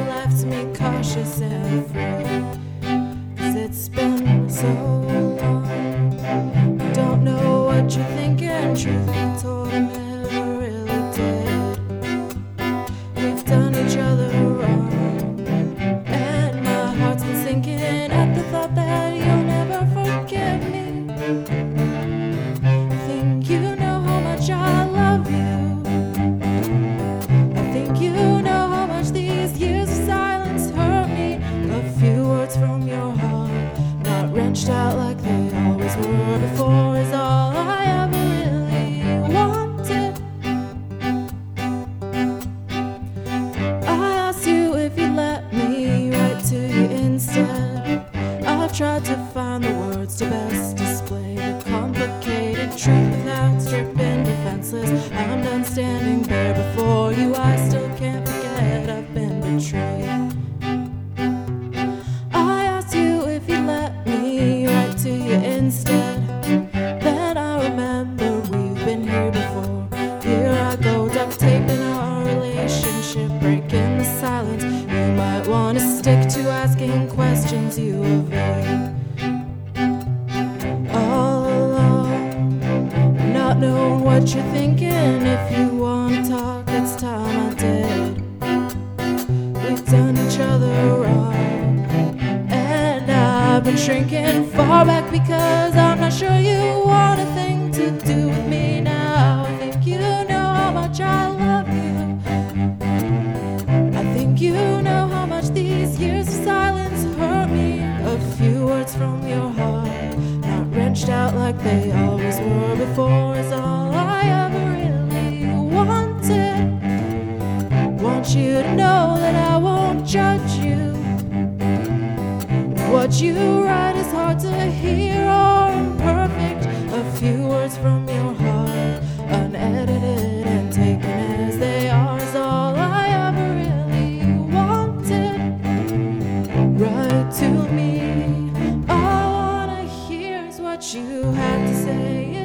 left me cautious and afraid. 'Cause it's been so long. Don't know what you're thinking. Truth be told, I never really did. We've done each other wrong, and my heart's been sinking at the thought that you'll never forgive me. I think you know how much I love you. I think you know how much these years of silence hurt me. A few words from your heart, not wrenched out like they always were before, is all I ever really wanted. I asked you if you'd let me write to you instead. I've tried to find the words to best display the complicated truth without stripping defenseless. I'm done standing there before you. I still can't forget I've been betrayed. I asked you if you'd let me write to you instead. Then I remember we've been here before. Here I go, duct taping our relationship, breaking the silence. You might want to stick to asking questions you evade. All alone, not knowing what you're thinking. If you want to talk, it's time I did. We've done each other wrong, and I've been shrinking far back because I'm not sure you want a thing to do with me now. I think you know how much I love you. I think you know how much these years of silence hurt me. A few words from your heart, not wrenched out like they always were before, is all I ever really wanted. Want you to know that I won't judge you. What you write is hard to hear or imperfect. A few words from your heart, unedited and taken as they are, is all I ever really wanted. Write to me. All I wanna hear is what you had to say.